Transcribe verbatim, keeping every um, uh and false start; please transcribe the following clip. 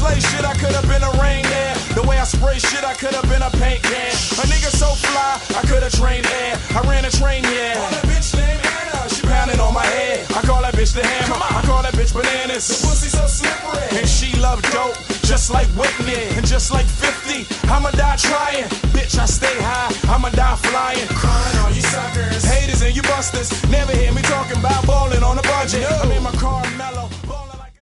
slay shit, I could've been a rain man. The way I spray shit, I could've been a paint can. A nigga so fly, I could've trained air. I ran a train, yeah. Call that bitch named Anna, she pounding on my head. I call that bitch the hammer, I call that bitch bananas. The pussy so slippery, and she love dope, just like Whitney, and just like fifty. I'ma die trying, bitch, I stay high, I'ma die flying. Crying all you suckers, haters and you busters.